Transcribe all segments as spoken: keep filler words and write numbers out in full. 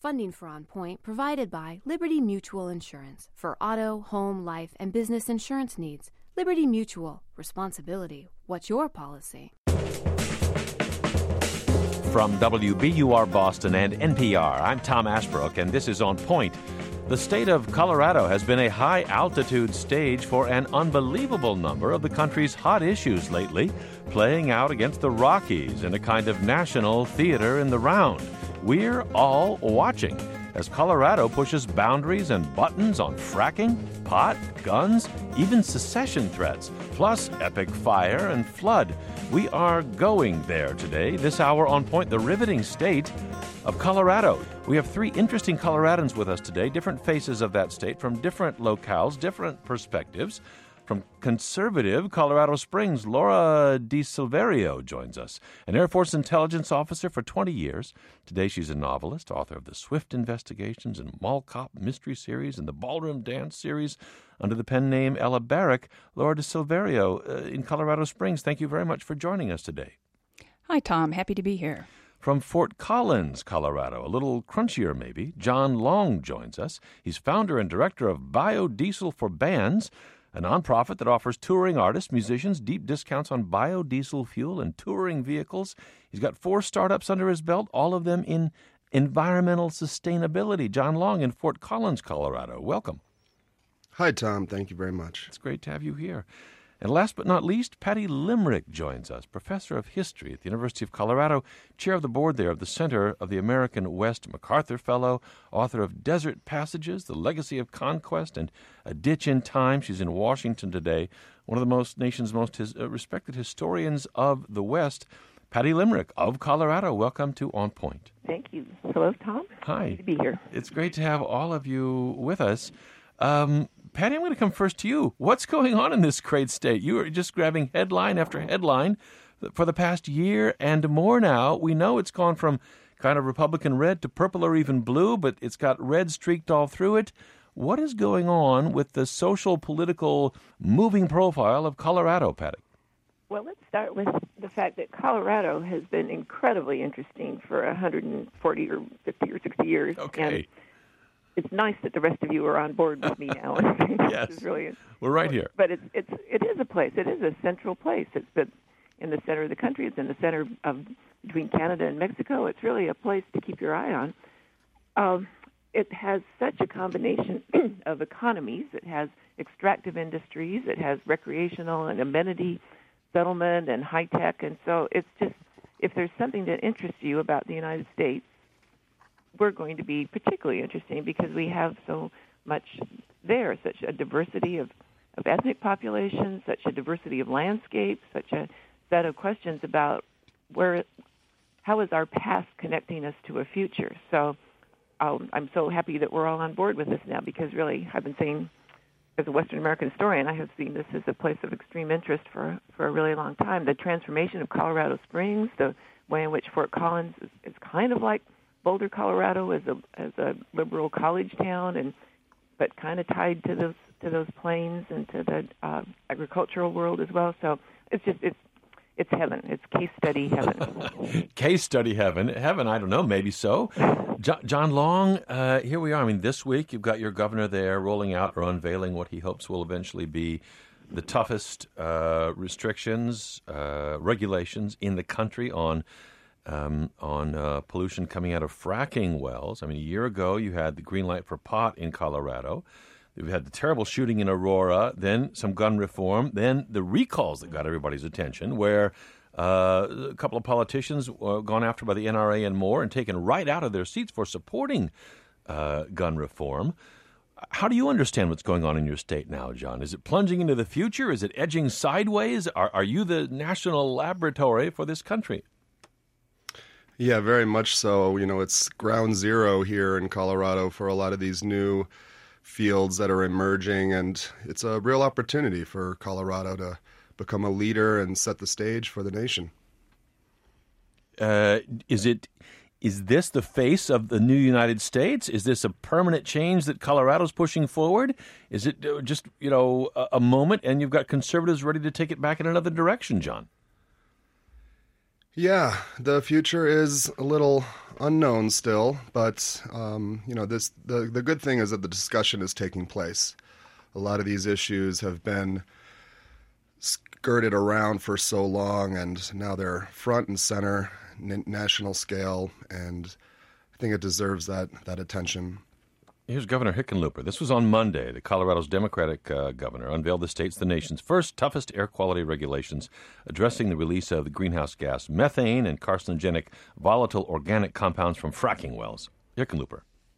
Funding for On Point provided by Liberty Mutual Insurance for auto, home, life, and business insurance needs. Liberty Mutual. Responsibility. What's your policy? From W B U R Boston and N P R, I'm Tom Ashbrook, and this is On Point. The state of Colorado has been a high-altitude stage for an unbelievable number of the country's hot issues lately, playing out against the Rockies in a kind of national theater in the round. We're all watching as Colorado pushes boundaries and buttons on fracking, pot, guns, even secession threats, plus epic fire and flood. We are going there today. This hour on Point, the riveting state of Colorado. We have three interesting Coloradans with us today, different faces of that state from different locales, different perspectives. From conservative Colorado Springs, Laura DiSilverio joins us, an Air Force intelligence officer for twenty years. Today she's a novelist, author of the Swift Investigations and Mall Cop Mystery Series and the Ballroom Dance Series under the pen name Ella Barrick. Laura DiSilverio uh, in Colorado Springs, thank you very much for joining us today. Hi, Tom. Happy to be here. From Fort Collins, Colorado, a little crunchier maybe, John Long joins us. He's founder and director of Biodiesel for Bands, a nonprofit that offers touring artists, musicians, deep discounts on biodiesel fuel and touring vehicles. He's got four startups under his belt, all of them in environmental sustainability. John Long in Fort Collins, Colorado. Welcome. Hi, Tom. Thank you very much. It's great to have you here. And last but not least, Patty Limerick joins us, professor of history at the University of Colorado, chair of the board there of the Center of the American West MacArthur Fellow, author of Desert Passages, The Legacy of Conquest, and A Ditch in Time. She's in Washington today, one of the most nation's most his, uh, respected historians of the West. Patty Limerick of Colorado, welcome to On Point. Thank you. Hello, Tom. Hi. Good to be here. It's great to have all of you with us. Um, Patty, I'm going to come first to you. What's going on in this great state? You are just grabbing headline after headline for the past year and more now. We know it's gone from kind of Republican red to purple or even blue, but it's got red streaked all through it. What is going on with the social, political, moving profile of Colorado, Patty? Well, let's start with the fact that Colorado has been incredibly interesting for one hundred forty or fifty or sixty years. Okay. And it's nice that the rest of you are on board with me now. Yes, is really we're right here. But it's it's it is a place. It is a central place. It's the, in the center of the country. It's in the center of between Canada and Mexico. It's really a place to keep your eye on. Um, it has such a combination of economies. It has extractive industries. It has recreational and amenity settlement and high tech. And so it's just, if there's something that interests you about the United States, we're going to be particularly interesting because we have so much there, such a diversity of, of ethnic populations, such a diversity of landscapes, such a set of questions about where, how is our past connecting us to a future. So um, I'm so happy that we're all on board with this now because really I've been saying, as a Western American historian, I have seen this as a place of extreme interest for, for a really long time. The transformation of Colorado Springs, the way in which Fort Collins is, is kind of like Boulder, Colorado, as a as a liberal college town, and but kind of tied to those to those plains and to the uh, agricultural world as well. So it's just it's it's heaven. It's case study heaven. Case study heaven. Heaven, I don't know, maybe so. Jo- John Long, uh, here we are. I mean, this week you've got your governor there rolling out or unveiling what he hopes will eventually be the toughest uh, restrictions, uh, regulations in the country on um, on uh, pollution coming out of fracking wells. I mean, a year ago you had the green light for pot in Colorado. We've had the terrible shooting in Aurora, then some gun reform, then the recalls that got everybody's attention, where uh, a couple of politicians were gone after by the N R A and more and taken right out of their seats for supporting uh, gun reform. How do you understand what's going on in your state now, John? Is it plunging into the future? Is it edging sideways? Are, are you the national laboratory for this country? Yeah, very much so. You know, it's ground zero here in Colorado for a lot of these new fields that are emerging, and it's a real opportunity for Colorado to become a leader and set the stage for the nation. Uh, is it? Is this the face of the new United States? Is this a permanent change that Colorado's pushing forward? Is it just, you know, a, a moment and you've got conservatives ready to take it back in another direction, John? Yeah, the future is a little unknown still, but um, you know, this the the good thing is that the discussion is taking place. A lot of these issues have been skirted around for so long, and now they're front and center, n- national scale, and I think it deserves that that attention. Here's Governor Hickenlooper. This was on Monday. The Colorado's Democratic uh, governor unveiled the state's the nation's first toughest air quality regulations addressing the release of the greenhouse gas methane and carcinogenic volatile organic compounds from fracking wells. Hickenlooper.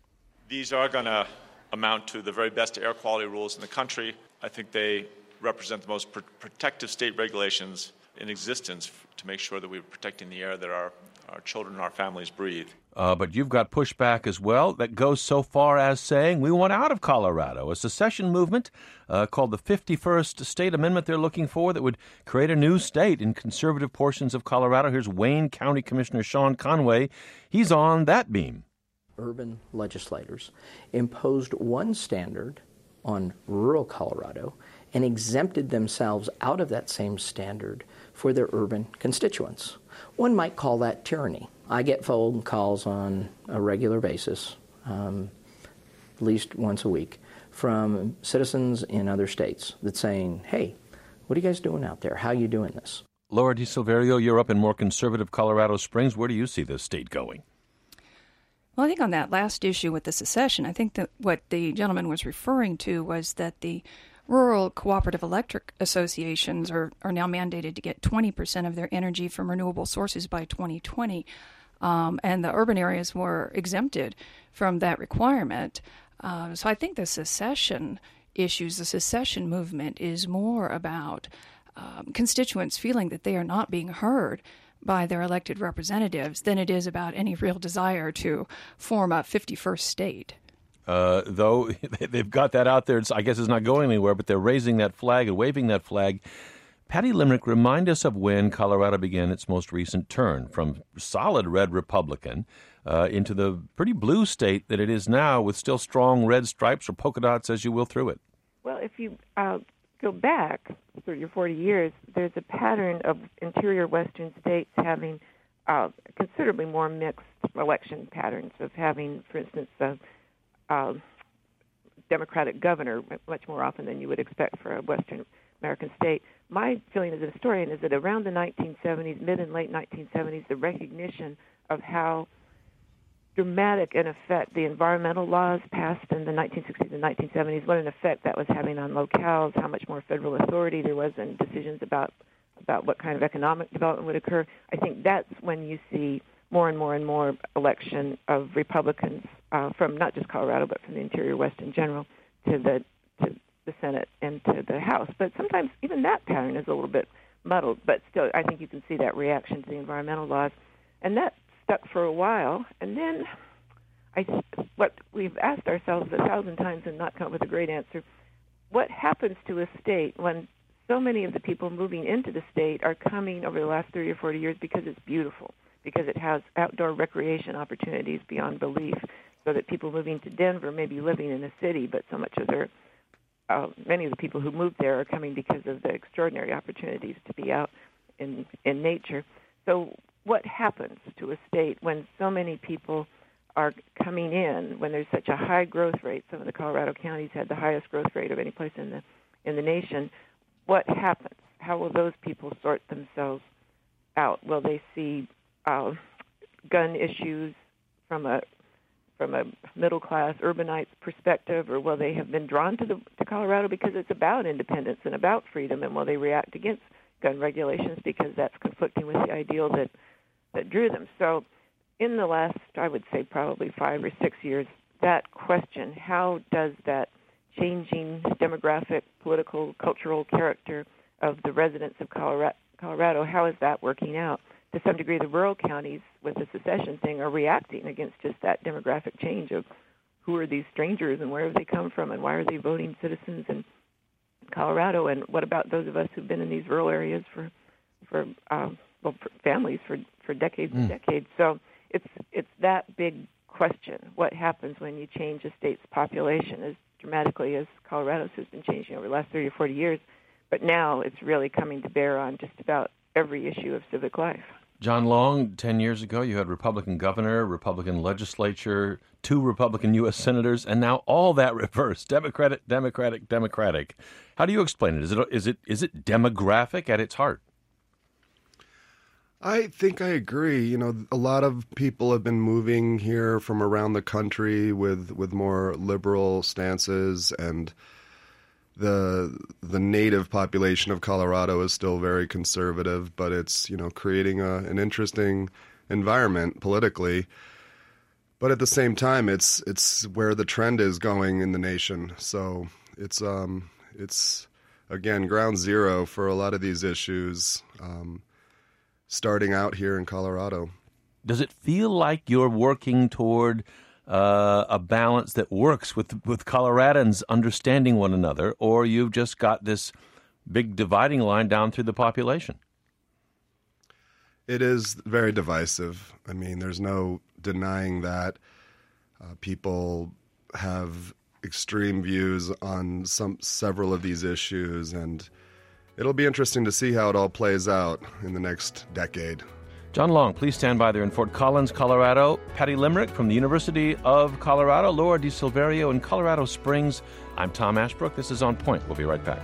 These are going to amount to the very best air quality rules in the country. I think they represent the most pr- protective state regulations in existence to make sure that we're protecting the air that our, our children and our families breathe. Uh, but you've got pushback as well that goes so far as saying we want out of Colorado. A secession movement uh, called the fifty-first State Amendment they're looking for that would create a new state in conservative portions of Colorado. Here's Wayne County Commissioner Sean Conway. He's on that beam. Urban legislators imposed one standard on rural Colorado and exempted themselves out of that same standard for their urban constituents. One might call that tyranny. I get phone calls on a regular basis, um, at least once a week, from citizens in other states that's saying, hey, what are you guys doing out there? How are you doing this? Laura DiSilverio, you're up in more conservative Colorado Springs. Where do you see this state going? Well, I think on that last issue with the secession, I think that what the gentleman was referring to was that the rural cooperative electric associations are, are now mandated to get twenty percent of their energy from renewable sources by twenty twenty, um, and the urban areas were exempted from that requirement. Uh, so I think the secession issues, the secession movement is more about um, constituents feeling that they are not being heard by their elected representatives than it is about any real desire to form a fifty-first state. Uh, though they've got that out there, it's, I guess it's not going anywhere, but they're raising that flag and waving that flag. Patty Limerick, remind us of when Colorado began its most recent turn from solid red Republican uh, into the pretty blue state that it is now, with still strong red stripes or polka dots as you will through it. Well, if you uh, go back thirty or forty years, there's a pattern of interior western states having uh, considerably more mixed election patterns, of having, for instance, uh, Uh, Democratic governor much more often than you would expect for a Western American state. My feeling as a historian is that around the nineteen seventies, mid and late nineteen seventies, the recognition of how dramatic an effect the environmental laws passed in the nineteen sixties and nineteen seventies, what an effect that was having on locales, how much more federal authority there was in decisions about about what kind of economic development would occur. I think that's when you see more and more and more election of Republicans uh, from not just Colorado, but from the interior West in general to the to the Senate and to the House. But sometimes even that pattern is a little bit muddled. But still, I think you can see that reaction to the environmental laws, and that stuck for a while. And then, I what we've asked ourselves a thousand times and not come up with a great answer: what happens to a state when so many of the people moving into the state are coming over the last thirty or forty years because it's beautiful, because it has outdoor recreation opportunities beyond belief, so that people moving to Denver may be living in a city, but so much of their, uh, many of the people who moved there are coming because of the extraordinary opportunities to be out in, in nature. So what happens to a state when so many people are coming in, when there's such a high growth rate? Some of the Colorado counties had the highest growth rate of any place in the, in the nation. What happens? How will those people sort themselves out? Will they see Uh, gun issues from a from a middle class urbanite perspective, or will they have been drawn to the to Colorado because it's about independence and about freedom, and will they react against gun regulations because that's conflicting with the ideal that that drew them? So, in the last, I would say, probably five or six years, that question: how does that changing demographic, political, cultural character of the residents of Colorado, Colorado how is that working out? To some degree, the rural counties with the secession thing are reacting against just that demographic change of who are these strangers and where have they come from and why are they voting citizens in Colorado, and what about those of us who've been in these rural areas for for um, well for families for for decades mm. and decades. So it's it's that big question: what happens when you change a state's population as dramatically as Colorado's has been changing over the last thirty or forty years? But now it's really coming to bear on just about every issue of civic life. John Long, ten years ago, you had Republican governor, Republican legislature, two Republican U S senators, and now all that reversed. Democratic, Democratic, Democratic. How do you explain it? Is it is it is it demographic at its heart? I think I agree. You know, a lot of people have been moving here from around the country with, with more liberal stances, and the the native population of Colorado is still very conservative, but it's, you know, creating a, an interesting environment politically. But at the same time, it's it's where the trend is going in the nation. So it's um it's again ground zero for a lot of these issues. Um, starting out here in Colorado. Does it feel like you're working toward uh, a balance that works with with Coloradans understanding one another, or you've just got this big dividing line down through the population? It is very divisive. I mean, there's no denying that. Uh, people have extreme views on some several of these issues, and it'll be interesting to see how it all plays out in the next decade. John Long, please stand by there in Fort Collins, Colorado. Patty Limerick from the University of Colorado. Laura DiSilverio in Colorado Springs. I'm Tom Ashbrook. This is On Point. We'll be right back.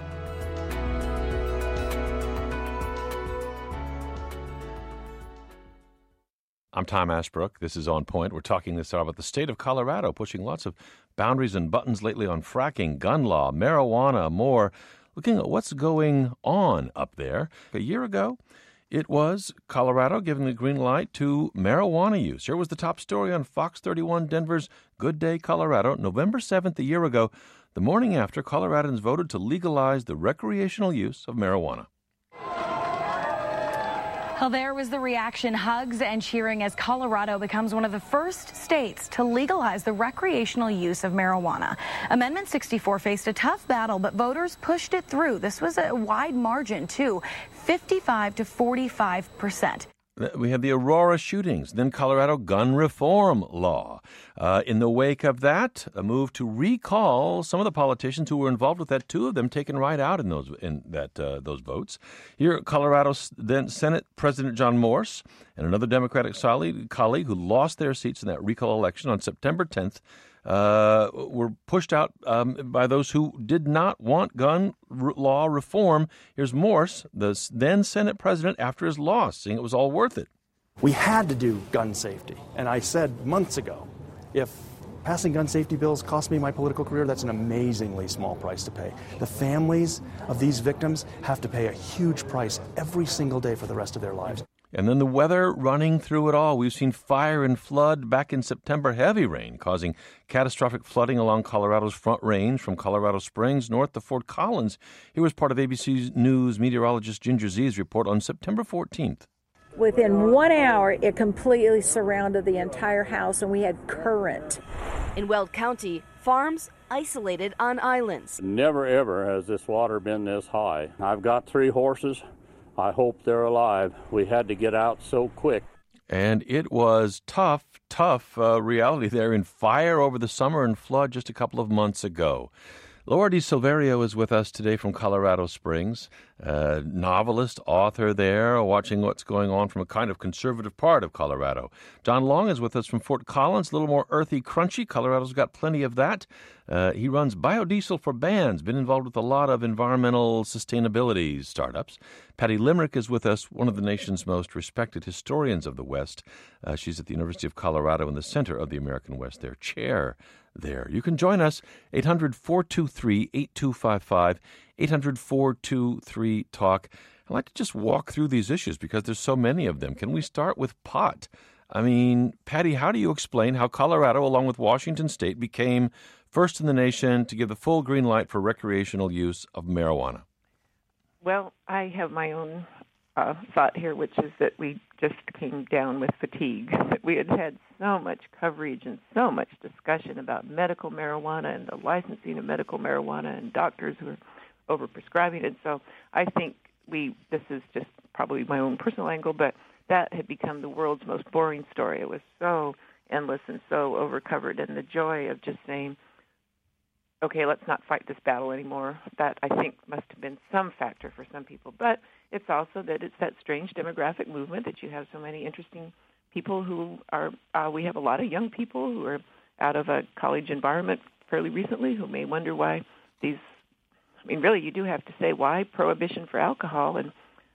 I'm Tom Ashbrook. This is On Point. We're talking this hour about the state of Colorado, pushing lots of boundaries and buttons lately on fracking, gun law, marijuana, more. Looking at what's going on up there. A year ago, it was Colorado giving the green light to marijuana use. Here was the top story on Fox thirty-one Denver's Good Day Colorado, November seventh, a year ago, the morning after Coloradans voted to legalize the recreational use of marijuana. Well, there was the reaction, hugs and cheering as Colorado becomes one of the first states to legalize the recreational use of marijuana. Amendment sixty-four faced a tough battle, but voters pushed it through. This was a wide margin, too, fifty-five to forty-five percent. We had the Aurora shootings, then Colorado gun reform law. Uh, in the wake of that, a move to recall some of the politicians who were involved with that, two of them taken right out in those in that uh, those votes. Here, Colorado's then Senate President John Morse and another Democratic colleague who lost their seats in that recall election on September tenth uh, were pushed out um, by those who did not want gun r- law reform. Here's Morse, the then Senate president, after his loss, saying it was all worth it. We had to do gun safety. And I said months ago, if passing gun safety bills cost me my political career, that's an amazingly small price to pay. The families of these victims have to pay a huge price every single day for the rest of their lives. And then the weather running through it all. We've seen fire and flood back in September, heavy rain causing catastrophic flooding along Colorado's Front Range from Colorado Springs north to Fort Collins. Here was part of A B C News meteorologist Ginger Z's report on September fourteenth. Within one hour, it completely surrounded the entire house, and we had current. In Weld County, farms isolated on islands. Never, ever has this water been this high. I've got three horses. I hope they're alive. We had to get out so quick. And it was tough, tough uh, reality there in fire over the summer and flood just a couple of months ago. Laura DiSilverio is with us today from Colorado Springs, uh, novelist, author there, watching what's going on from a kind of conservative part of Colorado. John Long is with us from Fort Collins, a little more earthy, crunchy. Colorado's got plenty of that. Uh, he runs biodiesel for bands, been involved with a lot of environmental sustainability startups. Patty Limerick is with us, one of the nation's most respected historians of the West. Uh, she's at the University of Colorado in the center of the American West, their chair there. You can join us, eight hundred, four two three, eight two five five, eight hundred, four two three, talk. I'd like to just walk through these issues because there's so many of them. Can we start with pot? I mean, Patty, how do you explain how Colorado, along with Washington State, became first in the nation to give the full green light for recreational use of marijuana? Well, I have my own uh, thought here, which is that we just came down with fatigue. That we had had so much coverage and so much discussion about medical marijuana and the licensing of medical marijuana and doctors who are overprescribing it. So I think we, this is just probably my own personal angle, but that had become the world's most boring story. It was so endless and so overcovered, and the joy of just saying, okay, let's not fight this battle anymore. That, I think, must have been some factor for some people. But it's also that it's that strange demographic movement that you have so many interesting people who are, uh, we have a lot of young people who are out of a college environment fairly recently who may wonder why these, I mean, really, you do have to say, why prohibition for alcohol, and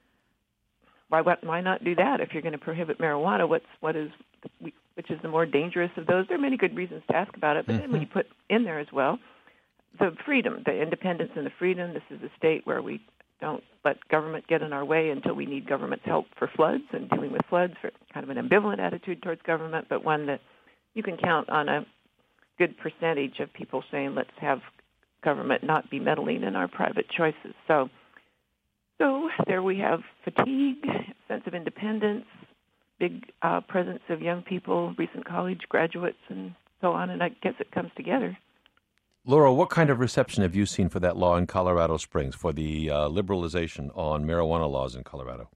why why not do that if you're going to prohibit marijuana? What's what is which is the more dangerous of those? There are many good reasons to ask about it, but mm-hmm. then when you put in there as well the freedom, the independence and the freedom. This is a state where we don't let government get in our way until we need government's help for floods and dealing with floods. For kind of an ambivalent attitude towards government, but one that you can count on a good percentage of people saying, let's have government not be meddling in our private choices. So, so there we have fatigue, sense of independence, big uh, presence of young people, recent college graduates, and so on, and I guess it comes together. Laura, what kind of reception have you seen for that law in Colorado Springs, for the uh, liberalization on marijuana laws in Colorado?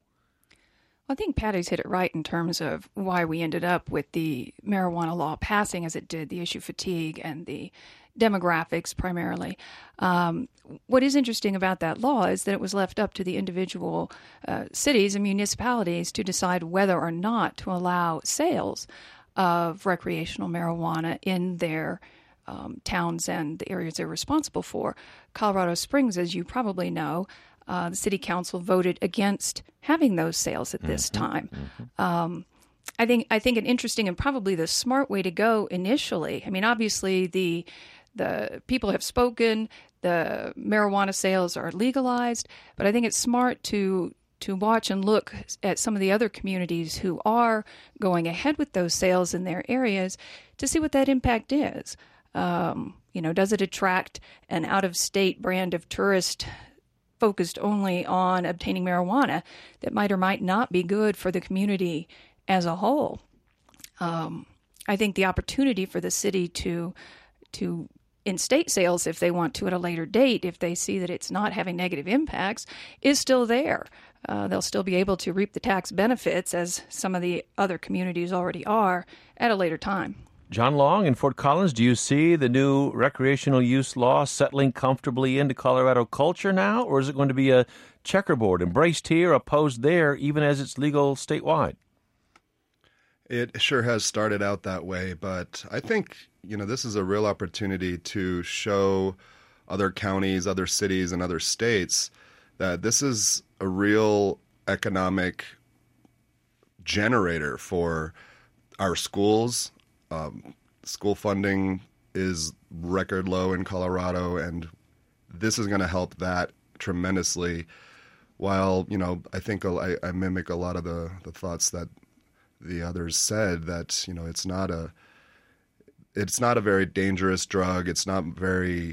I think Patty's hit it right in terms of why we ended up with the marijuana law passing as it did, the issue fatigue and the demographics primarily. Um, what is interesting about that law is that it was left up to the individual uh, cities and municipalities to decide whether or not to allow sales of recreational marijuana in their um, towns and the areas they're responsible for. Colorado Springs, as you probably know, Uh, the city council voted against having those sales at this mm-hmm, time. Mm-hmm. Um, I think I think an interesting and probably the smart way to go initially. I mean, obviously the the people have spoken. The marijuana sales are legalized, but I think it's smart to to watch and look at some of the other communities who are going ahead with those sales in their areas to see what that impact is. Um, you know, does it attract an out-of-state brand of tourist focused only on obtaining marijuana that might or might not be good for the community as a whole? Um, I think the opportunity for the city to to instate sales if they want to at a later date, if they see that it's not having negative impacts, is still there. Uh, they'll still be able to reap the tax benefits, as some of the other communities already are, at a later time. John Long in Fort Collins, do you see the new recreational use law settling comfortably into Colorado culture now, or is it going to be a checkerboard, embraced here, opposed there, even as it's legal statewide? It sure has started out that way, but I think, you know, this is a real opportunity to show other counties, other cities, and other states that this is a real economic generator for our schools. Um, school funding is record low in Colorado, and this is going to help that tremendously. While, you know, I think I, I mimic a lot of the, the thoughts that the others said, that, you know, it's not a it's not a very dangerous drug. It's not very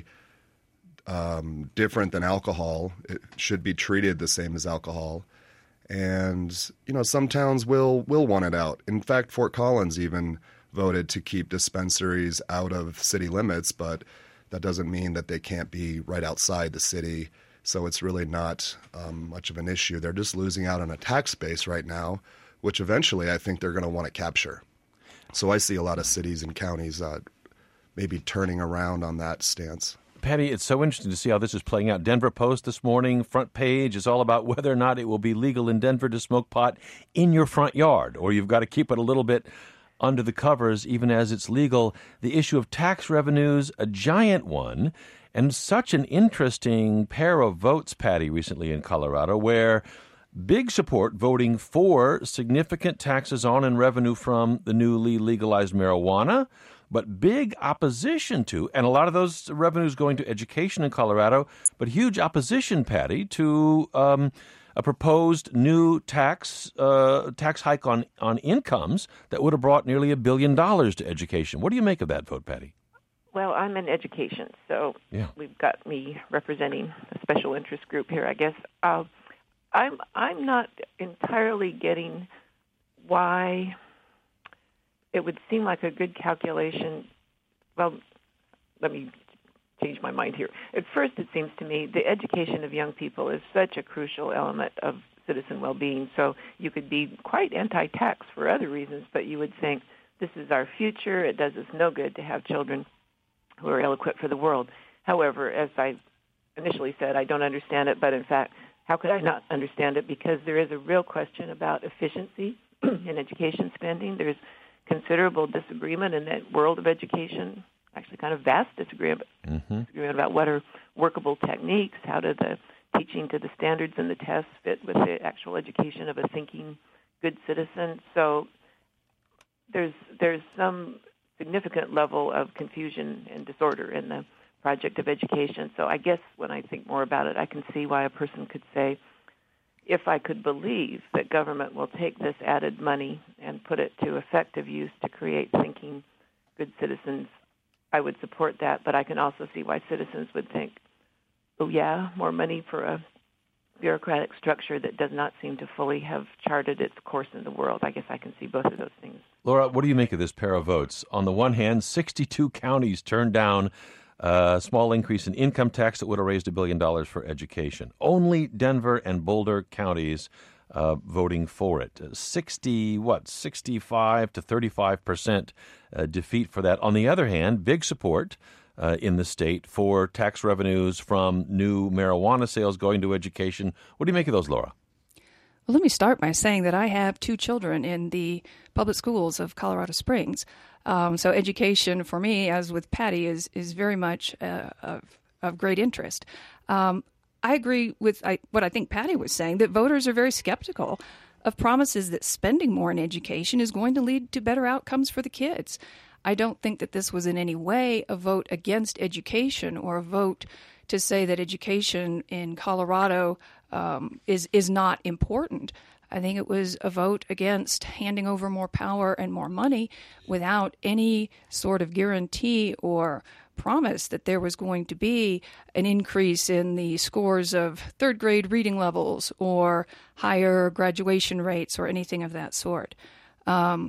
um, different than alcohol. It should be treated the same as alcohol. And, you know, some towns will will want it out. In fact, Fort Collins even voted to keep dispensaries out of city limits, but that doesn't mean that they can't be right outside the city. So it's really not um, much of an issue. They're just losing out on a tax base right now, which eventually I think they're going to want to capture. So I see a lot of cities and counties uh, maybe turning around on that stance. Patty, it's so interesting to see how this is playing out. Denver Post this morning, front page, is all about whether or not it will be legal in Denver to smoke pot in your front yard, or you've got to keep it a little bit under the covers, even as it's legal. The issue of tax revenues, a giant one, and such an interesting pair of votes, Patty, recently in Colorado, where big support voting for significant taxes on and revenue from the newly legalized marijuana, but big opposition to, and a lot of those revenues going to education in Colorado, but huge opposition, Patty, to um, a proposed new tax uh, tax hike on, on incomes that would have brought nearly a billion dollars to education. What do you make of that vote, Patty? Well, I'm in education, so yeah. We've got me representing a special interest group here, I guess. Uh, I'm I'm not entirely getting why it would seem like a good calculation. Well, let me change my mind here. At first, it seems to me the education of young people is such a crucial element of citizen well-being. So you could be quite anti-tax for other reasons, but you would think this is our future. It does us no good to have children who are ill-equipped for the world. However, as I initially said, I don't understand it, but in fact, how could I not understand it? Because there is a real question about efficiency in education spending. There's considerable disagreement in that world of education, actually kind of vast disagreement, mm-hmm. disagreement about what are workable techniques, how do the teaching to the standards and the tests fit with the actual education of a thinking good citizen. So there's there's some significant level of confusion and disorder in the project of education. So I guess when I think more about it, I can see why a person could say, if I could believe that government will take this added money and put it to effective use to create thinking good citizens, I would support that. But I can also see why citizens would think, oh, yeah, more money for a bureaucratic structure that does not seem to fully have charted its course in the world. I guess I can see both of those things. Laura, what do you make of this pair of votes? On the one hand, sixty-two counties turned down a small increase in income tax that would have raised a billion dollars for education. Only Denver and Boulder counties uh, voting for it. sixty, what, sixty-five to thirty-five percent uh, defeat for that. On the other hand, big support uh, in the state for tax revenues from new marijuana sales going to education. What do you make of those, Laura? Well, let me start by saying that I have two children in the public schools of Colorado Springs. Um, so education for me, as with Patty, is is very much uh, of, of great interest. Um, I agree with I, what I think Patty was saying, that voters are very skeptical of promises that spending more in education is going to lead to better outcomes for the kids. I don't think that this was in any way a vote against education or a vote to say that education in Colorado um, is is not important. I think it was a vote against handing over more power and more money without any sort of guarantee or promise that there was going to be an increase in the scores of third grade reading levels or higher graduation rates or anything of that sort. Um,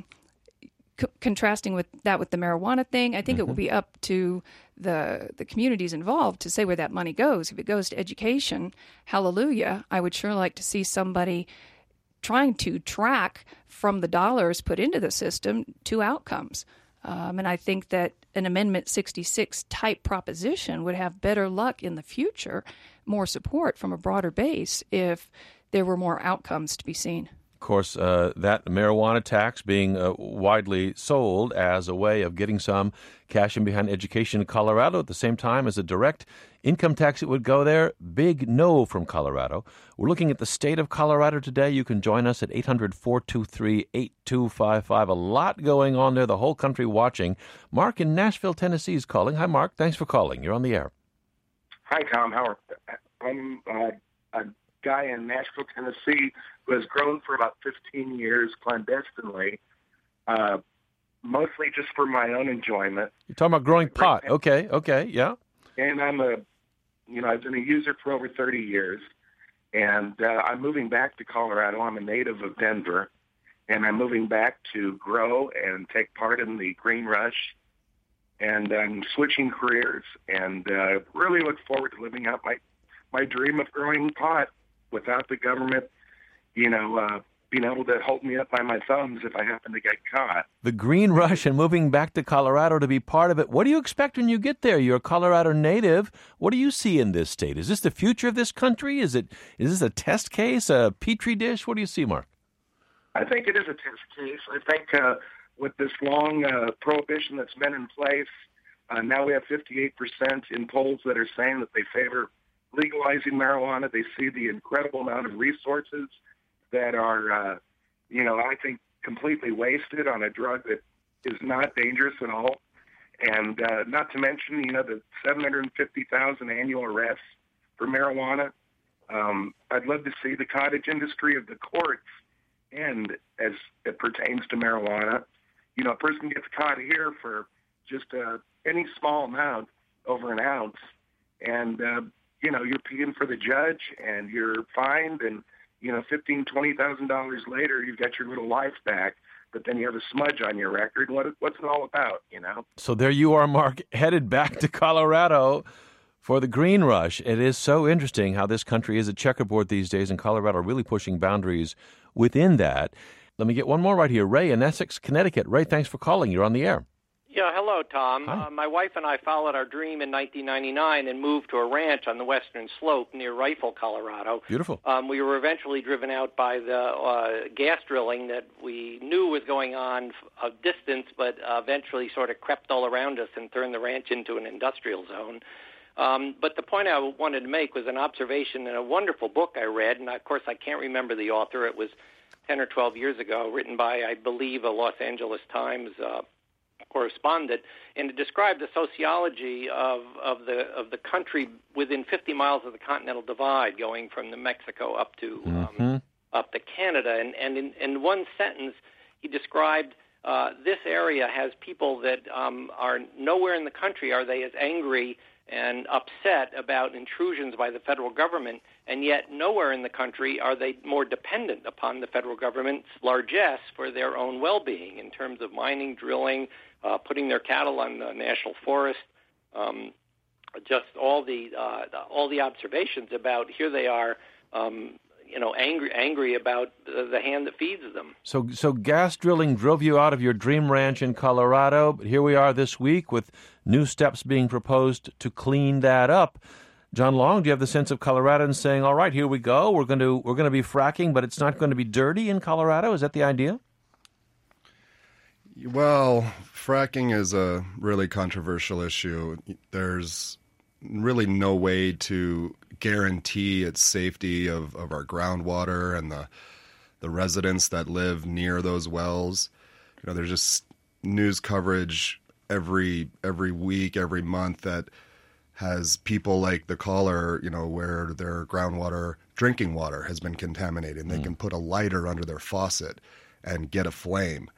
c- contrasting with that with the marijuana thing, I think mm-hmm. it will be up to the the communities involved to say where that money goes. If it goes to education, hallelujah. I would sure like to see somebody trying to track from the dollars put into the system to outcomes. Um, and I think that an Amendment sixty-six type proposition would have better luck in the future, more support from a broader base if there were more outcomes to be seen. Of course, uh, that marijuana tax being uh, widely sold as a way of getting some cash in behind education in Colorado at the same time as a direct income tax that would go there. Big no from Colorado. We're looking at the state of Colorado today. You can join us at eight hundred, four two three, eight two five five. A lot going on there, the whole country watching. Mark in Nashville, Tennessee is calling. Hi, Mark. Thanks for calling. You're on the air. Hi, Tom. How are I'm uh, a guy in Nashville, Tennessee, who has grown for about fifteen years clandestinely, uh, mostly just for my own enjoyment. You're talking about growing pot. Okay, okay, yeah. And I'm a, you know, I've been a user for over thirty years, and uh, I'm moving back to Colorado. I'm a native of Denver, and I'm moving back to grow and take part in the Green Rush, and I'm switching careers, and uh, really look forward to living out my, my dream of growing pot without the government, you know, uh, being able to hold me up by my thumbs if I happen to get caught. The Green Rush and moving back to Colorado to be part of it. What do you expect when you get there? You're a Colorado native. What do you see in this state? Is this the future of this country? Is it? Is this a test case, a petri dish? What do you see, Mark? I think it is a test case. I think uh, with this long uh, prohibition that's been in place, uh, now we have fifty-eight percent in polls that are saying that they favor legalizing marijuana. They see the incredible amount of resources that are, uh, you know, I think completely wasted on a drug that is not dangerous at all. And uh, not to mention, you know, the seven hundred fifty thousand annual arrests for marijuana. Um, I'd love to see the cottage industry of the courts end as it pertains to marijuana. You know, a person gets caught here for just uh, any small amount over an ounce, and uh, you know, you're peeing for the judge and you're fined, and, you know, fifteen thousand dollars, twenty thousand dollars later, you've got your little life back, but then you have a smudge on your record. What, what's it all about, you know? So there you are, Mark, headed back to Colorado for the Green Rush. It is so interesting how this country is a checkerboard these days, and Colorado really pushing boundaries within that. Let me get one more right here. Ray in Essex, Connecticut. Ray, thanks for calling. You're on the air. Yeah, hello, Tom. Hi. Uh, my wife and I followed our dream in nineteen ninety-nine and moved to a ranch on the western slope near Rifle, Colorado. Beautiful. Um, we were eventually driven out by the uh, gas drilling that we knew was going on a distance, but uh, eventually sort of crept all around us and turned the ranch into an industrial zone. Um, but the point I wanted to make was an observation in a wonderful book I read, and of course I can't remember the author. It was ten or twelve years ago, written by, I believe, a Los Angeles Times uh, correspondent, and it described the sociology of, of the of the country within fifty miles of the Continental Divide, going from New Mexico up to Mm-hmm. um, up to Canada. And, and in, in one sentence, he described uh, this area has people that um, are nowhere in the country are they as angry and upset about intrusions by the federal government, and yet nowhere in the country are they more dependent upon the federal government's largesse for their own well-being in terms of mining, drilling, uh, putting their cattle on the national forest, um, just all the, uh, the all the observations about here they are, um, you know, angry angry about the, the hand that feeds them. So, so gas drilling drove you out of your dream ranch in Colorado, but here we are this week with new steps being proposed to clean that up. John Long, do you have the sense of Coloradans saying, "All right, here we go. We're going to we're going to be fracking, but it's not going to be dirty in Colorado"? Is that the idea? Well, fracking is a really controversial issue. There's really no way to guarantee its safety of, of our groundwater and the the residents that live near those wells. You know, there's just news coverage every every week, every month that has people like the caller, you know, where their groundwater, drinking water has been contaminated, and they mm. can put a lighter under their faucet and get a flame.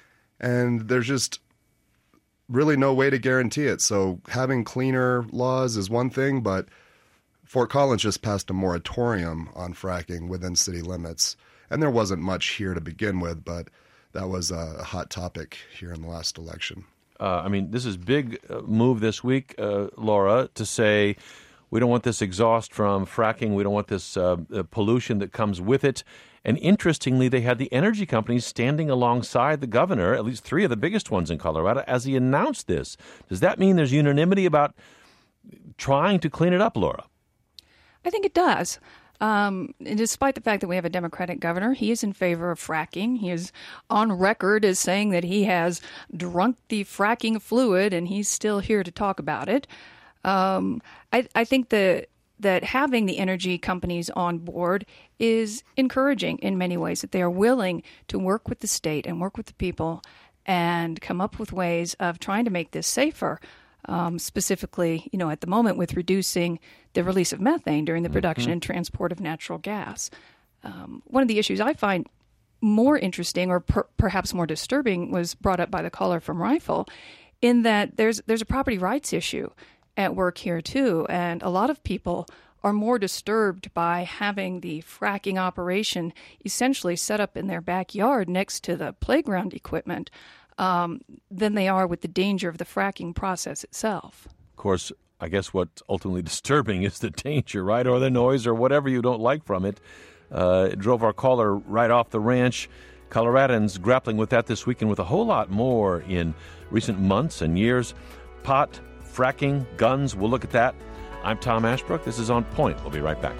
And there's just really no way to guarantee it. So having cleaner laws is one thing, but Fort Collins just passed a moratorium on fracking within city limits. And there wasn't much here to begin with, but that was a hot topic here in the last election. Uh, I mean, this is big uh, move this week, uh, Laura, to say we don't want this exhaust from fracking. We don't want this uh, pollution that comes with it. And interestingly, they had the energy companies standing alongside the governor, at least three of the biggest ones in Colorado, as he announced this. Does that mean there's unanimity about trying to clean it up, Laura? I think it does. Um, despite the fact that we have a Democratic governor, he is in favor of fracking. He is on record as saying that he has drunk the fracking fluid, and he's still here to talk about it. Um, I, I think that that having the energy companies on board is encouraging in many ways, that they are willing to work with the state and work with the people and come up with ways of trying to make this safer. Um, specifically, you know, at the moment with reducing the release of methane during the production mm-hmm. and transport of natural gas. Um, one of the issues I find more interesting or per- perhaps more disturbing was brought up by the caller from Rifle, in that there's there's a property rights issue at work here too, and a lot of people are more disturbed by having the fracking operation essentially set up in their backyard next to the playground equipment Um, than they are with the danger of the fracking process itself. Of course, I guess what's ultimately disturbing is the danger, right, or the noise or whatever you don't like from it. Uh, it drove our caller right off the ranch. Coloradans grappling with that this weekend with a whole lot more in recent months and years. Pot, fracking, guns, we'll look at that. I'm Tom Ashbrook. This is On Point. We'll be right back.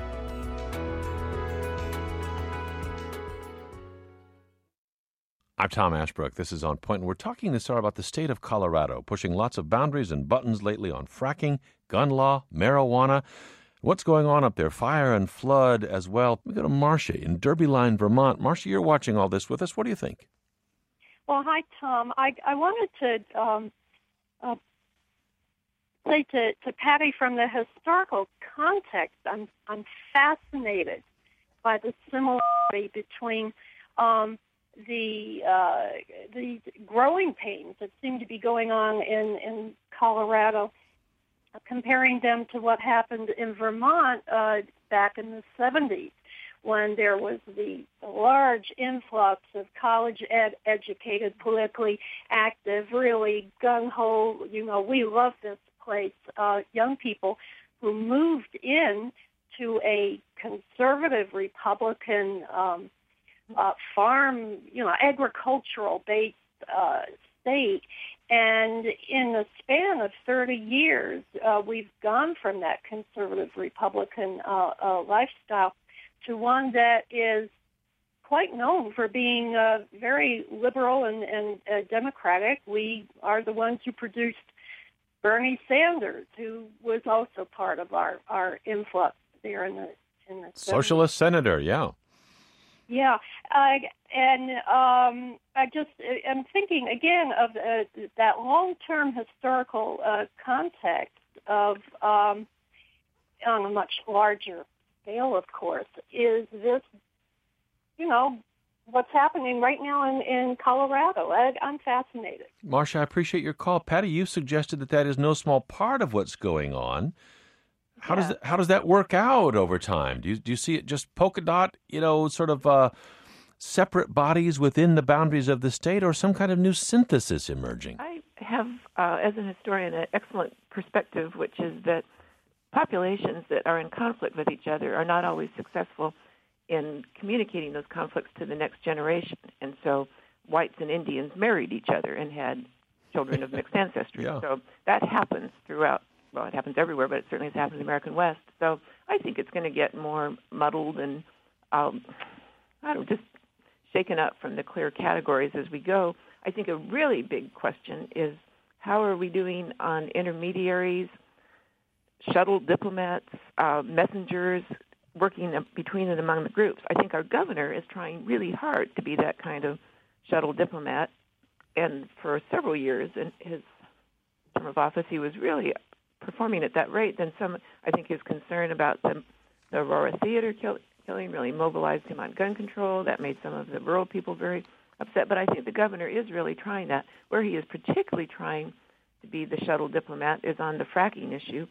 I'm Tom Ashbrook. This is On Point, and we're talking this hour about the state of Colorado, pushing lots of boundaries and buttons lately on fracking, gun law, marijuana. What's going on up there? Fire and flood as well. We go to Marcia in Derby Line, Vermont. Marcia, you're watching all this with us. What do you think? Well, hi, Tom. I, I wanted to um, uh, say to, to Patty, from the historical context, I'm, I'm fascinated by the similarity between um, the uh, the growing pains that seem to be going on in, in Colorado, uh, comparing them to what happened in Vermont uh, back in the seventies, when there was the, the large influx of college ed- educated, politically active, really gung-ho, you know, we love this place, uh, young people who moved in to a conservative Republican um Uh, farm, you know, agricultural-based uh, state. And in the span of thirty years, uh, we've gone from that conservative Republican uh, uh, lifestyle to one that is quite known for being uh, very liberal and, and uh, democratic. We are the ones who produced Bernie Sanders, who was also part of our, our influx there in the in the Socialist senator, yeah. Yeah, uh, and um, I just am thinking again of uh, that long-term historical uh, context of, um, on a much larger scale, of course, is this, you know, what's happening right now in, in Colorado. I, I'm fascinated. Marcia, I appreciate your call. Patty, you suggested that that is no small part of what's going on. How yeah. does that, how does that work out over time? Do you do you see it just polka dot, you know, sort of uh, separate bodies within the boundaries of the state, or some kind of new synthesis emerging? I have, uh, as an historian, an excellent perspective, which is that populations that are in conflict with each other are not always successful in communicating those conflicts to the next generation. And so whites and Indians married each other and had children of mixed ancestry. Yeah. So that happens throughout. Well, it happens everywhere, but it certainly has happened in the American West. So I think it's going to get more muddled and, um, I don't know, just shaken up from the clear categories as we go. I think a really big question is, how are we doing on intermediaries, shuttle diplomats, uh, messengers, working between and among the groups? I think our governor is trying really hard to be that kind of shuttle diplomat. And for several years in his term of office, he was really performing at that rate. Then some, I think his concern about the, the Aurora Theater kill, killing really mobilized him on gun control. That made some of the rural people very upset. But I think the governor is really trying that. Where he is particularly trying to be the shuttle diplomat is on the fracking issue.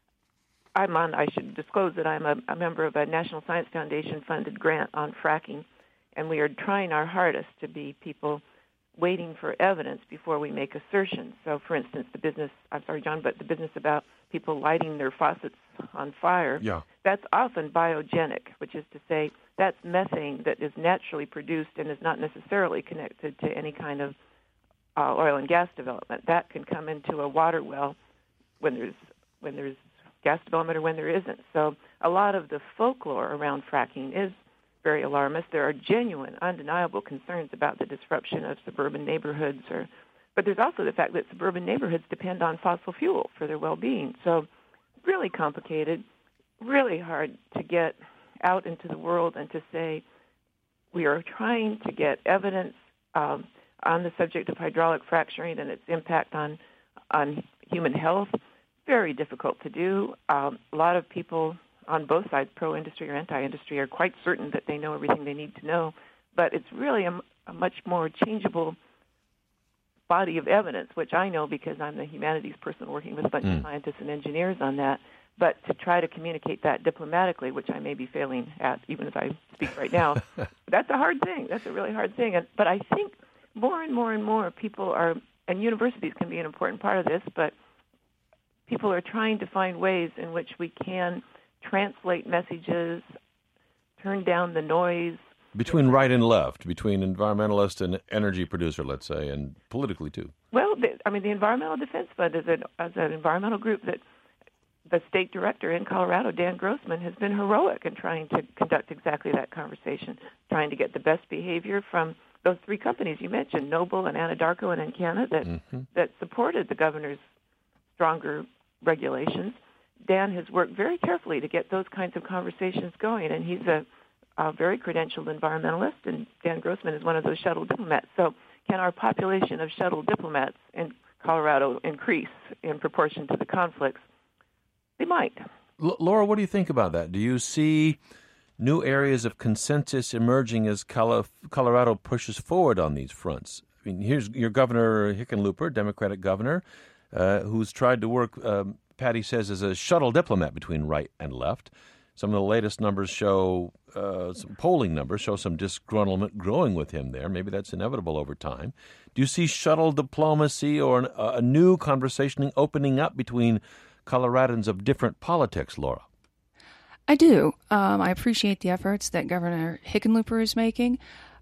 I'm on, I should disclose that I'm a, a member of a National Science Foundation funded grant on fracking, and we are trying our hardest to be people waiting for evidence before we make assertions. So, for instance, the business, I'm sorry, John, but the business about people lighting their faucets on fire, yeah. that's often biogenic, which is to say that's methane that is naturally produced and is not necessarily connected to any kind of uh, oil and gas development. That can come into a water well when there's when there's gas development or when there isn't. So a lot of the folklore around fracking is very alarmist. There are genuine, undeniable concerns about the disruption of suburban neighborhoods, or, but there's also the fact that suburban neighborhoods depend on fossil fuel for their well-being. So really complicated, really hard to get out into the world and to say we are trying to get evidence um, on the subject of hydraulic fracturing and its impact on on human health. Very difficult to do. Um, a lot of people on both sides, pro-industry or anti-industry, are quite certain that they know everything they need to know. But it's really a, a much more changeable body of evidence, which I know because I'm the humanities person working with a bunch mm. of scientists and engineers on that. But to try to communicate that diplomatically, which I may be failing at even as I speak right now, that's a hard thing. That's a really hard thing. And, but I think more and more and more people are, and universities can be an important part of this, but people are trying to find ways in which we can translate messages, turn down the noise. Between right and left, between environmentalist and energy producer, let's say, and politically too. Well, the, I mean, the Environmental Defense Fund is an, as an environmental group that the state director in Colorado, Dan Grossman, has been heroic in trying to conduct exactly that conversation, trying to get the best behavior from those three companies you mentioned, Noble and Anadarko and Encana, that mm-hmm. that supported the governor's stronger regulations. Dan has worked very carefully to get those kinds of conversations going, and he's a, a very credentialed environmentalist, and Dan Grossman is one of those shuttle diplomats. So can our population of shuttle diplomats in Colorado increase in proportion to the conflicts? They might. L- Laura, what do you think about that? Do you see new areas of consensus emerging as Colo- Colorado pushes forward on these fronts? I mean, here's your Governor Hickenlooper, Democratic governor, uh, who's tried to work, um, Patty says, as a shuttle diplomat between right and left. Some of the latest numbers show, uh, some polling numbers show some disgruntlement growing with him there. Maybe that's inevitable over time. Do you see shuttle diplomacy or an, a new conversation opening up between Coloradans of different politics, Laura? I do. Um, I appreciate the efforts that Governor Hickenlooper is making.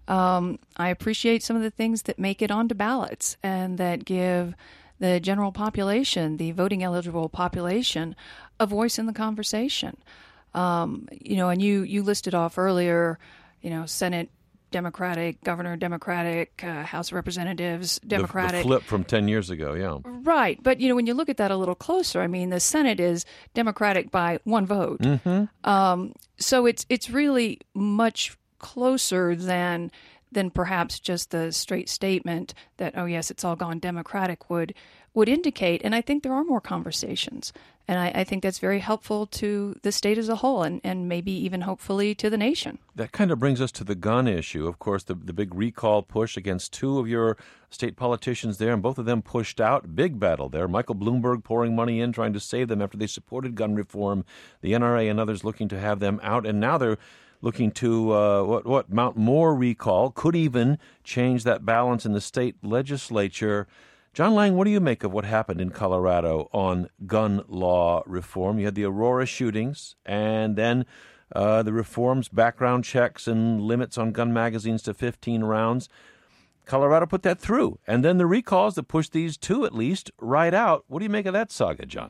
Um, I appreciate some of the things that make it onto ballots and that give the general population, the voting eligible population, a voice in the conversation. Um, you know, and you, you listed off earlier, you know, Senate Democratic, Governor Democratic, uh, House of Representatives Democratic. The, the flip from ten years ago, yeah. Right. But, you know, when you look at that a little closer, I mean, the Senate is Democratic by one vote. Mm-hmm. Um, so it's it's really much closer than than perhaps just the straight statement that, oh, yes, it's all gone Democratic would would indicate. And I think there are more conversations. And I, I think that's very helpful to the state as a whole and, and maybe even hopefully to the nation. That kind of brings us to the gun issue. Of course, the, the big recall push against two of your state politicians there, and both of them pushed out. Big battle there. Michael Bloomberg pouring money in, trying to save them after they supported gun reform. The N R A and others looking to have them out. And now they're looking to uh, what, what mount more recall, could even change that balance in the state legislature. John Lang, what do you make of what happened in Colorado on gun law reform? You had the Aurora shootings, and then uh, the reforms, background checks, and limits on gun magazines to fifteen rounds. Colorado put that through. And then the recalls that pushed these two, at least, right out. What do you make of that saga, John?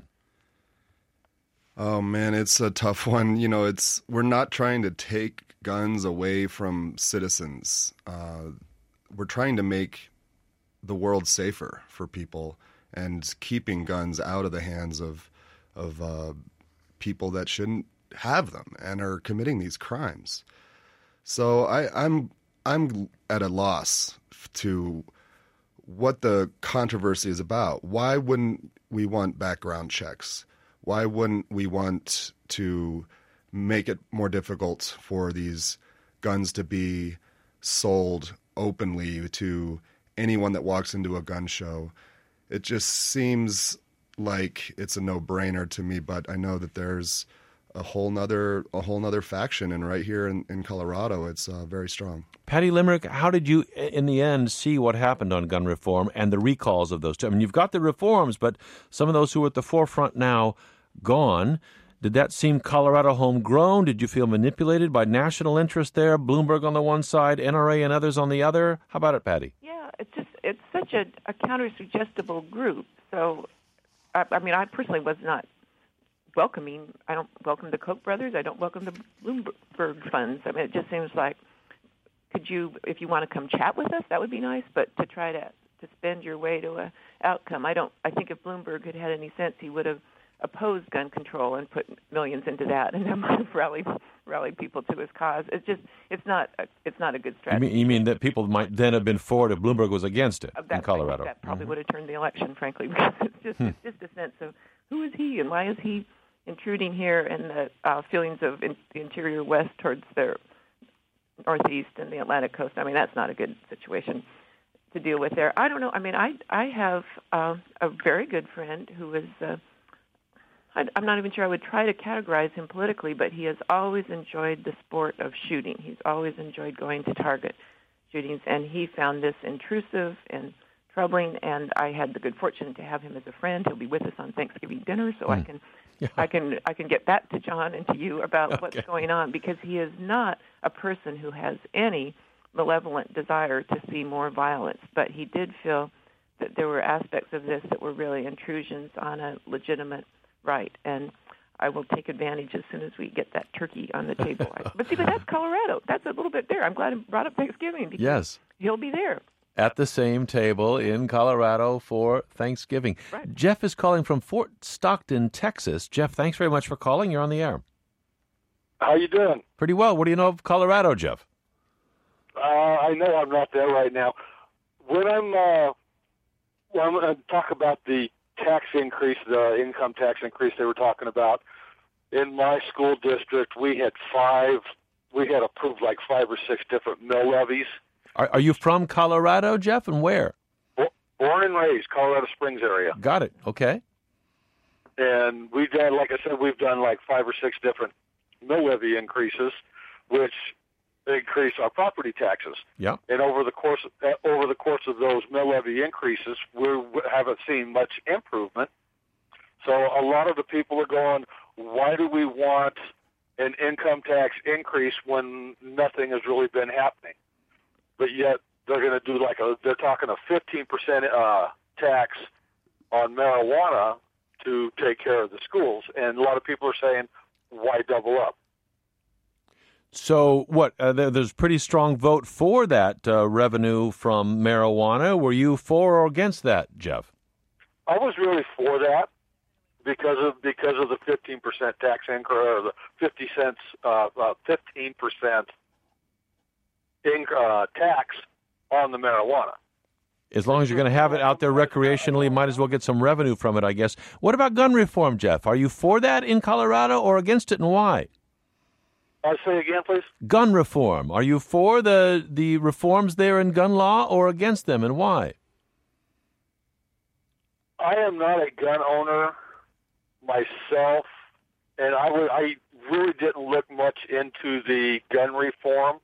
Oh, man, it's a tough one. You know, it's we're not trying to take guns away from citizens. Uh, we're trying to make the world safer for people and keeping guns out of the hands of of uh, people that shouldn't have them and are committing these crimes. So I, I'm I'm at a loss to what the controversy is about. Why wouldn't we want background checks? Why wouldn't we want to make it more difficult for these guns to be sold openly to anyone that walks into a gun show? It just seems like it's a no-brainer to me, but I know that there's a whole nother a whole nother faction, and right here in, in Colorado, it's uh, very strong. Patty Limerick, how did you, in the end, see what happened on gun reform and the recalls of those two? I mean, you've got the reforms, but some of those who are at the forefront now gone. Did that seem Colorado homegrown? Did you feel manipulated by national interest there? Bloomberg on the one side, N R A and others on the other? How about it, Patty? Yeah, it's just it's such a, a counter-suggestible group. So, I, I mean, I personally was not welcoming. I don't welcome the Koch brothers. I don't welcome the Bloomberg funds. I mean, it just seems like, could you, if you want to come chat with us, that would be nice. But to try to to spend your way to a outcome, I don't. I think if Bloomberg had had any sense, he would have opposed gun control and put millions into that, and that might have rallied rallied people to his cause. It's just, it's not, a, it's not a good strategy. You mean, you mean that people might then have been for it if Bloomberg was against it that, in Colorado? That probably mm-hmm. would have turned the election, frankly, because it's just, hmm. it's just a sense of who is he and why is he intruding here, and the uh, feelings of in, the interior West towards the Northeast and the Atlantic coast. I mean, that's not a good situation to deal with there. I don't know. I mean, I I have uh, a very good friend who is. Uh, I'm not even sure I would try to categorize him politically, but he has always enjoyed the sport of shooting. He's always enjoyed going to target shootings, and he found this intrusive and troubling, and I had the good fortune to have him as a friend. He'll be with us on Thanksgiving dinner, so mm. I can yeah. I can I can get back to John and to you about okay. what's going on, because he is not a person who has any malevolent desire to see more violence, but he did feel that there were aspects of this that were really intrusions on a legitimate right, and I will take advantage as soon as we get that turkey on the table. But see, but that's Colorado. That's a little bit there. I'm glad I brought up Thanksgiving, because yes. he'll be there. At the same table in Colorado for Thanksgiving. Right. Jeff is calling from Fort Stockton, Texas. Jeff, thanks very much for calling. You're on the air. How you doing? Pretty well. What do you know of Colorado, Jeff? Uh, I know I'm not there right now. When I'm, uh, when I'm going to talk about the tax increase, the income tax increase they were talking about. In my school district, we had five, we had approved like five or six different mill levies. Are, are you from Colorado, Jeff, and where? Born and raised, Colorado Springs area. Got it. Okay. And we've done, like I said, we've done like five or six different mill levy increases, which increase our property taxes. Yeah. And over the course uh, over the course of those mill levy increases, we haven't seen much improvement. So a lot of the people are going, why do we want an income tax increase when nothing has really been happening? but yet they're going to do like a, they're talking a fifteen percent uh, tax on marijuana to take care of the schools. And a lot of people are saying, why double up? So what, uh, there, there's pretty strong vote for that uh, revenue from marijuana. Were you for or against that, Jeff? I was really for that because of because of the fifteen percent tax increase, or the fifty cents, uh, uh, fifteen percent inc- uh, tax on the marijuana. As long as you're going to have it out there recreationally, you might as well get some revenue from it, I guess. What about gun reform, Jeff? Are you for that in Colorado or against it, and why? Uh, say again, please. Gun reform. Are you for the the reforms there in gun law or against them, and why? I am not a gun owner myself, and I would, I really didn't look much into the gun reform.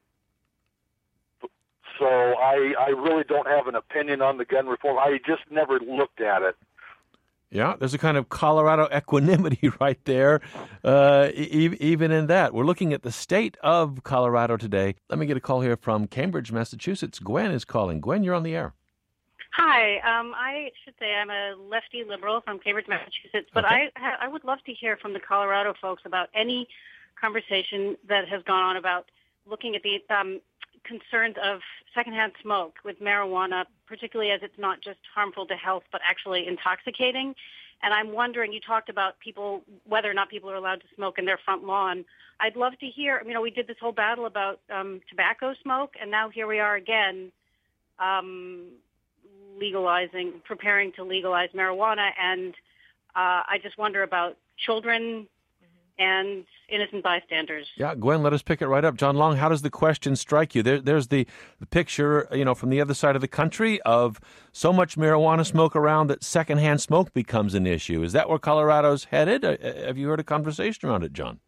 So I, I really don't have an opinion on the gun reform. I just never looked at it. Yeah, there's a kind of Colorado equanimity right there, uh, e- even in that. We're looking at the state of Colorado today. Let me get a call here from Cambridge, Massachusetts. Gwen is calling. Gwen, you're on the air. Hi. Um, I should say I'm a lefty liberal from Cambridge, Massachusetts, but Okay. I I would love to hear from the Colorado folks about any conversation that has gone on about looking at the um, concerns of secondhand smoke with marijuana, particularly as it's not just harmful to health, but actually intoxicating. And I'm wondering, you talked about people, whether or not people are allowed to smoke in their front lawn. I'd love to hear, you know, we did this whole battle about um, tobacco smoke, and now here we are again, um, legalizing, preparing to legalize marijuana. And uh, I just wonder about children and innocent bystanders. Yeah, Gwen, let us pick it right up. John Long, how does the question strike you? There, there's the, the picture, you know, from the other side of the country of so much marijuana smoke around that secondhand smoke becomes an issue. Is that where Colorado's headed? Uh, Have you heard a conversation around it, John?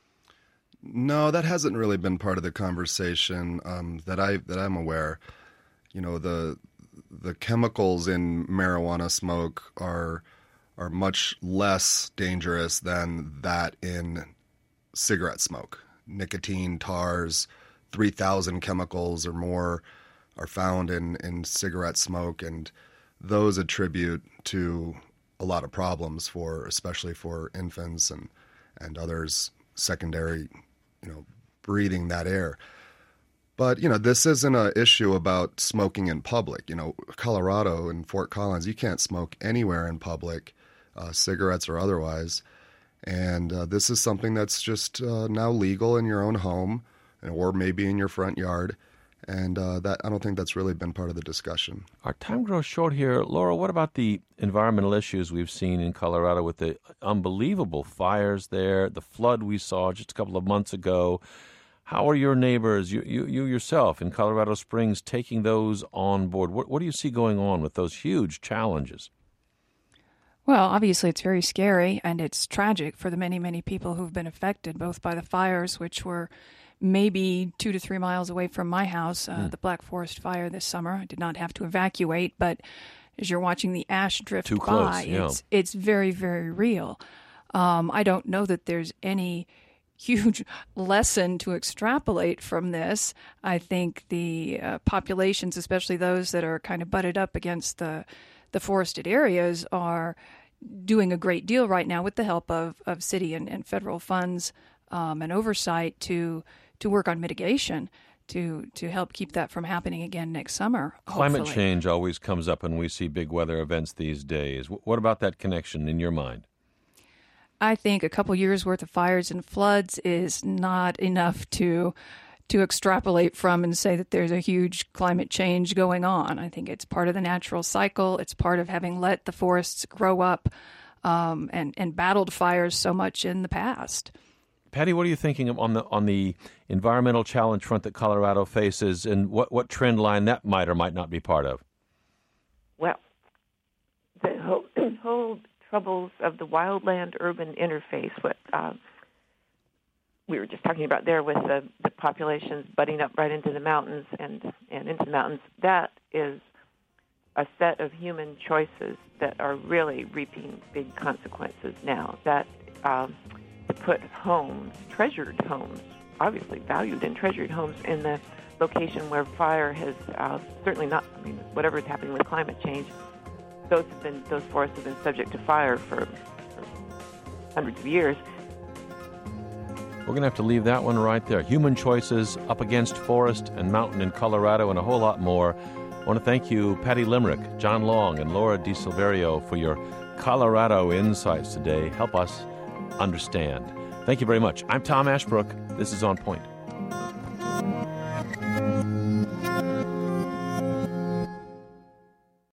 No, that hasn't really been part of the conversation um, that I that I'm aware. You know, the the chemicals in marijuana smoke are are much less dangerous than that in cigarette smoke. Nicotine, tars, three thousand chemicals or more are found in, in cigarette smoke, and those attribute to a lot of problems for, especially for infants and, and others secondary, you know, breathing that air. But, you know, this isn't an issue about smoking in public. You know, Colorado and Fort Collins, you can't smoke anywhere in public, uh, cigarettes or otherwise. And uh, this is something that's just uh, now legal in your own home or maybe in your front yard. And uh, that I don't think that's really been part of the discussion. Our time grows short here. Laura, what about the environmental issues we've seen in Colorado with the unbelievable fires there, the flood we saw just a couple of months ago? How are your neighbors, you, you, you yourself in Colorado Springs, taking those on board? What, what do you see going on with those huge challenges? Well, obviously it's very scary, and it's tragic for the many, many people who've been affected, both by the fires, which were maybe two to three miles away from my house, uh, mm. the Black Forest fire this summer. I did not have to evacuate, but as you're watching the ash drift Too by, close, yeah. it's, it's very, very real. Um, I don't know that there's any huge lesson to extrapolate from this. I think the uh, populations, especially those that are kind of butted up against the the forested areas, are doing a great deal right now with the help of, of city and, and federal funds um, and oversight to to work on mitigation to to help keep that from happening again next summer. Climate hopefully. change always comes up when we see big weather events these days. What about that connection in your mind? I think a couple years worth of fires and floods is not enough to to extrapolate from and say that there's a huge climate change going on. I think it's part of the natural cycle. It's part of having let the forests grow up um, and, and battled fires so much in the past. Patty, what are you thinking on the on the environmental challenge front that Colorado faces, and what, what trend line that might or might not be part of? Well, the whole, whole troubles of the wildland-urban interface, what uh, we were just talking about there with the, the populations butting up right into the mountains and, and into the mountains, that is a set of human choices that are really reaping big consequences now. That um, to put homes, treasured homes, obviously valued and treasured homes, in the location where fire has uh, certainly not, I mean, whatever is happening with climate change, those have been, those forests have been subject to fire for, for hundreds of years. We're going to have to leave that one right there. Human choices up against forest and mountain in Colorado and a whole lot more. I want to thank you, Patty Limerick, John Long, and Laura DiSilverio for your Colorado insights today. Help us understand. Thank you very much. I'm Tom Ashbrook. This is On Point.